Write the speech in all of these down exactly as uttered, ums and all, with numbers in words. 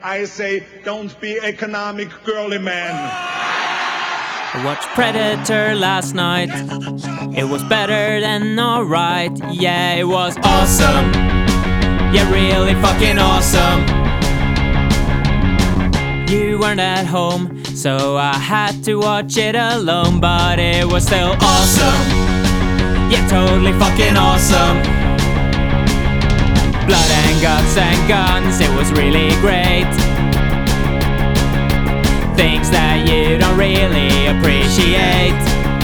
I say, don't be economic girly man. I watched Predator last night. It was better than alright. Yeah, it was awesome. Yeah, really fucking awesome. You weren't at home, so I had to watch it alone, but it was still awesome. Yeah, totally fucking awesome. Blood and guts and guns, it was really great. Things that you don't really appreciate.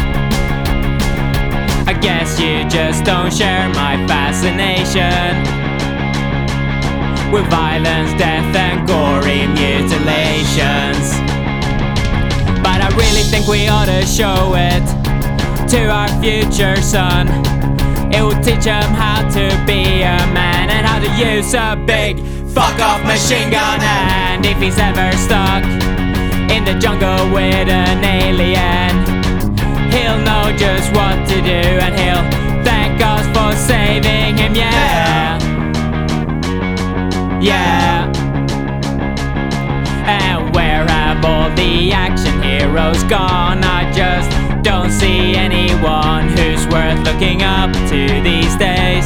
I guess you just don't share my fascination with violence, death and gory mutilations. But I really think we ought to show it to our future son. It will teach him how to be a man and how to use a big fuck off machine gun. And if he's ever stuck in the jungle with an alien, he'll know just what to do and he'll thank us for saving him. Yeah, yeah. And where have all the action heroes gone? I just don't see anyone who's worth looking up to these days.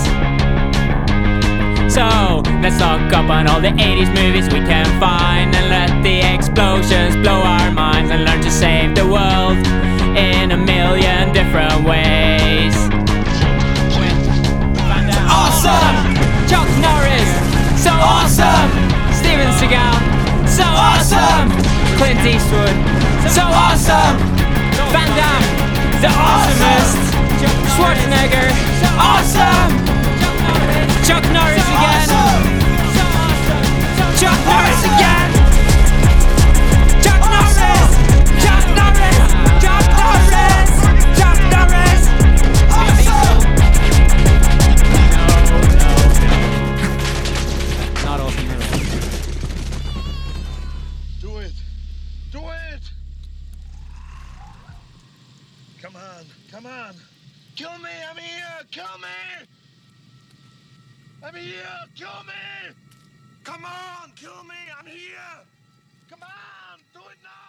So let's stock up on all the eighties movies we can find and let the explosions blow our minds and learn to save the world in a million different ways. Awesome! Chuck Norris, so awesome! Steven Seagal, so awesome! Clint Eastwood, so awesome! Van Damme, the awesomest! Schwarzenegger, awesome! Chuck Norris again! Chuck Norris again! Chuck Norris! Chuck Norris! Chuck Norris! Chuck Norris! Awesome! No, no. Not awesome. Do it! Do it! Come on, come on! Kill me! I'm here! Kill me! I'm here! Kill me! Come on! Kill me! I'm here! Come on! Do it now!